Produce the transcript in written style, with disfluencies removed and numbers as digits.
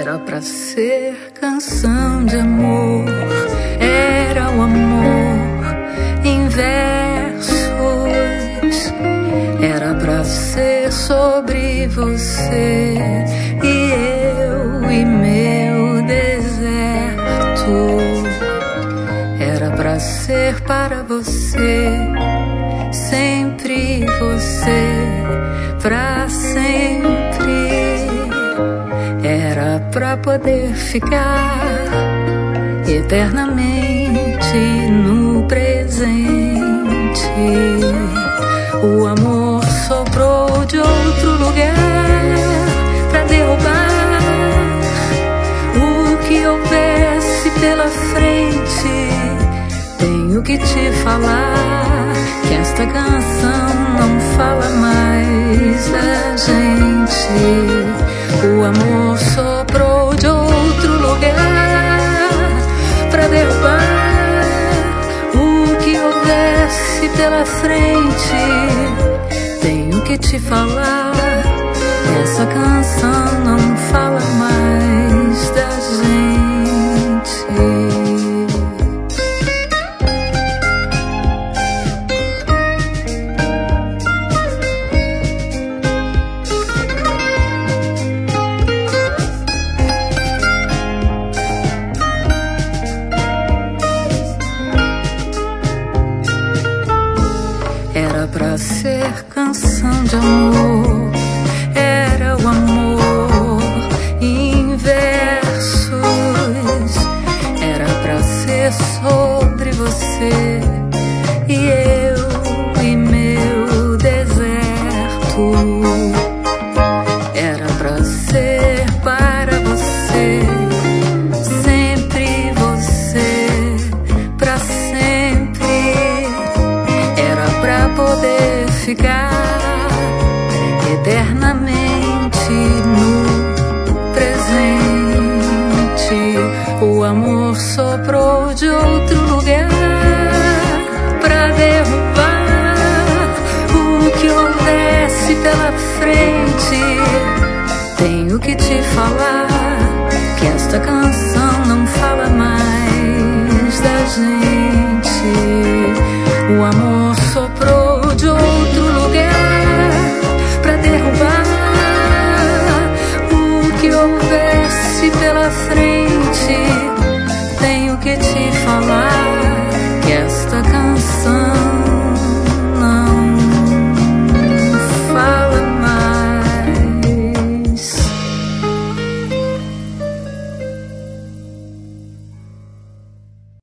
Era pra ser canção de amor, era o amor em versos. Era pra ser sobre você e eu e meu deserto. Era pra ser para você, sempre você, pra sempre. Era pra poder ficar eternamente no presente. O amor soprou de outro lugar pra derrubar o que houvesse pela frente. Tenho que te falar que esta canção não fala mais da gente. O amor soprou de outro lugar pra derrubar o que houvesse pela frente. Tenho que te falar, essa canção não fala mais da gente. Era pra ser canção de amor, era o amor em versos. Era pra ser sobre você e eu e meu deserto. Era pra ser para você, sempre você, pra sempre. Era pra poder ficar eternamente no presente. O amor soprou de outro lugar pra derrubar o que houvesse pela frente. Tenho que te falar que esta canção não fala mais da gente. O amor soprou de outro lugar pra derrubar o que houvesse pela frente. Tenho que te falar